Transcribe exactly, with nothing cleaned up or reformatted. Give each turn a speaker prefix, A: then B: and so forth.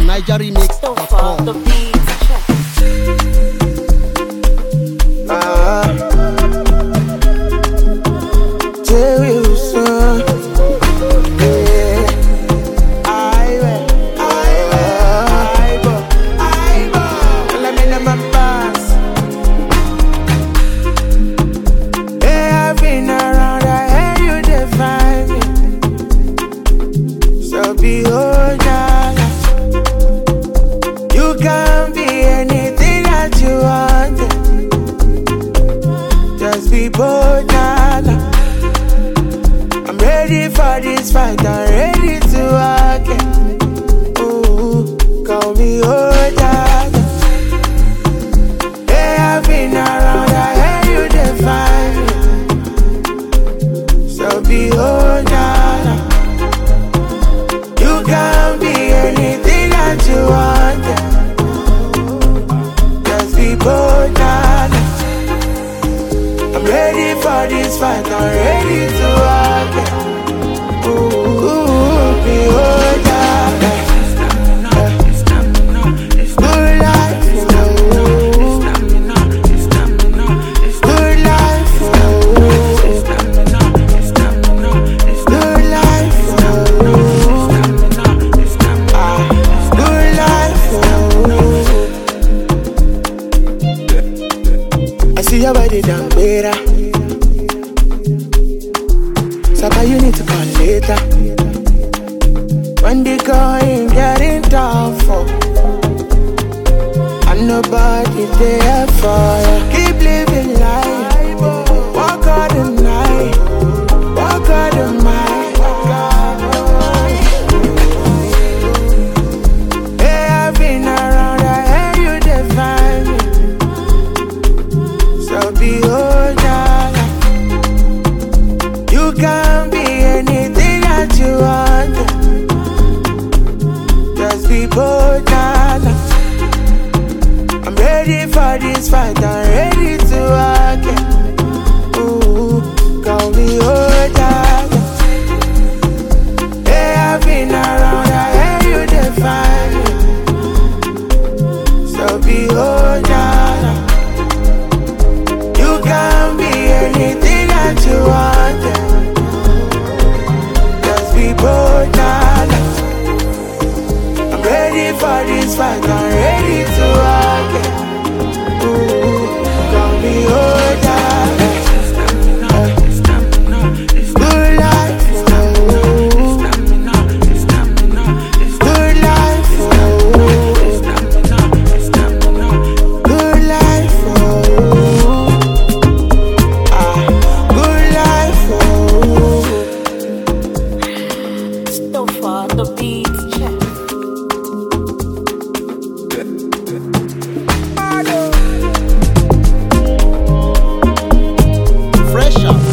A: niger remix dot com.
B: The beats check.
C: Ah, Jerry Wilson. Yeah, I will, I will, I will. Let me know my boss. Hey, I've been around, I hear you define me. So behold now, you can be anything that you want. Just be bold now. I'm ready for this fight, I'm ready to work it. Ooh, call me older. Hey, I've been around, I hear you define me. So be older. You can be anything that you want. Just be bold now. I'm ready for this fight, I'm ready to work it. Ooh, ooh, be older. Good life, ooh. Good life, ooh. Good life, ooh. Ah, good life, ooh. I see your body down better. Sapa, you need to call later. When the going getting tougher, and nobody there for you. Keep living life, walk all the night, walk all the night. Hey, I've been around, I hear you define me. So behold now, you can be anything that you want. Just be bold now. I'm ready for this fight, I'm ready to work it. Ooh, call me older. Hey, I've been around, I hear you define me. So be older. You can be anything that you want. Just be bold now. I'm ready for this fight, I'm ready to work it. Ooh, call me older. Good life, ooh. Good life, ooh. Good life, ooh. Ah, good life, ooh.
B: So far, the beats check.
A: Fresh out